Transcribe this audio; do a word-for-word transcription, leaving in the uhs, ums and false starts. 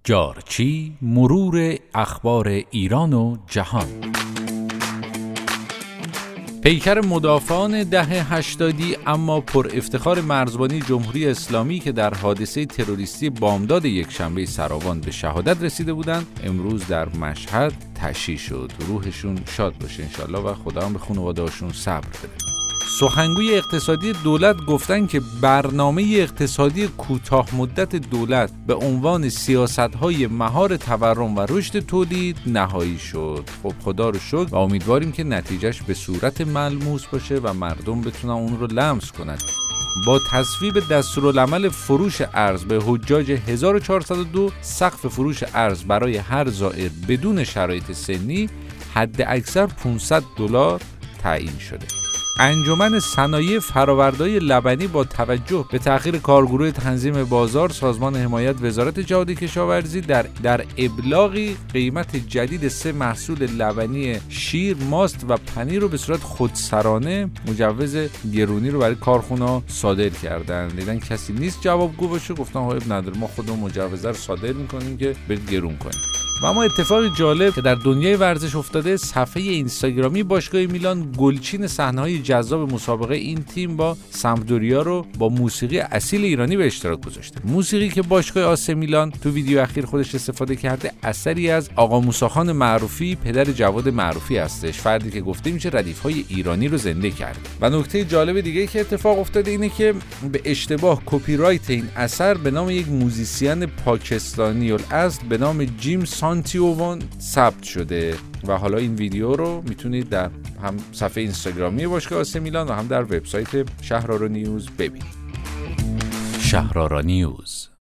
جارچی، مرور اخبار ایران و جهان. پیکر مدافعان دهه هشتادی اما پر افتخار مرزبانی جمهوری اسلامی که در حادثه تروریستی بامداد یکشنبه سراوان به شهادت رسیده بودند، امروز در مشهد تشییع شد. روحشون شاد باشه انشالله و خدا هم به خانواده‌هاشون صبر بده. سخنگوی اقتصادی دولت گفتن که برنامه اقتصادی کوتاه مدت دولت به عنوان سیاست‌های مهار تورم و رشد تولید نهایی شد. خب خدا رو شکر و امیدواریم که نتیجهش به صورت ملموس باشه و مردم بتونن اون رو لمس کنند. با تصویب دستورالعمل فروش ارز به حجاج هزار و چهارصد و دو، سقف فروش ارز برای هر زائر بدون شرایط سنی حد اکثر پانصد دلار تعیین شده. انجمن صنایع فرآورده‌های لبنی با توجه به تأخیر کارگروه تنظیم بازار سازمان حمایت وزارت جهاد کشاورزی در در ابلاغی قیمت جدید سه محصول لبنی شیر، ماست و پنیر رو به صورت خودسرانه مجوز گرونی رو برای کارخونه‌ها صادر کردن. دیدن کسی نیست جوابگو باشه، گفتن ها اب نداره، ما خودمون مجوزه رو صادر می‌کنیم که برید گرون کنیم. و اما اتفاق جالب که در دنیای ورزش افتاده، صفحه اینستاگرامی باشگاه میلان گلچین صحنه‌های جذاب مسابقه این تیم با سمپدوریا رو با موسیقی اصیل ایرانی به اشتراک گذاشته. موسیقی که باشگاه آسه میلان تو ویدیو اخیر خودش استفاده کرده اثری از آقا موسیخان معروفی، پدر جواد معروفی هستش، فردی که گفته میشه ردیف‌های ایرانی رو زنده کرده. و نکته جالب دیگه که اتفاق افتاده اینه که به اشتباه کپی رایت این اثر به نام یک موزیسین پاکستانی الاصل به نام جیم سانتیوون ثبت شده و حالا این ویدیو رو میتونید در هم صفحه اینستاگرامی باشگاه آسه میلان و هم در وبسایت شهرآرا نیوز ببینید. شهرآرا نیوز.